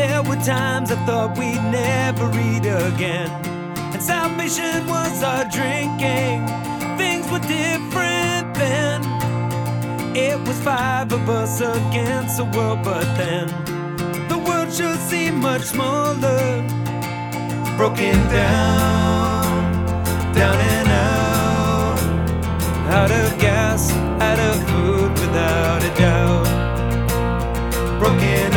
There were times I thought we'd never eat again, and salvation was our drinking. Things were different then. It was 5 of us against the world, but then the world sure seemed much smaller. Broken down, down and out of gas, out of food without a doubt. Broken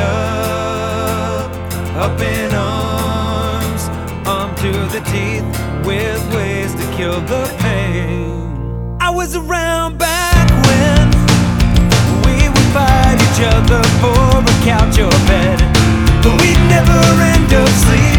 up in arms, armed to the teeth with ways to kill the pain. I was around back when we would fight each other for a couch or bed, but we'd never end up sleeping.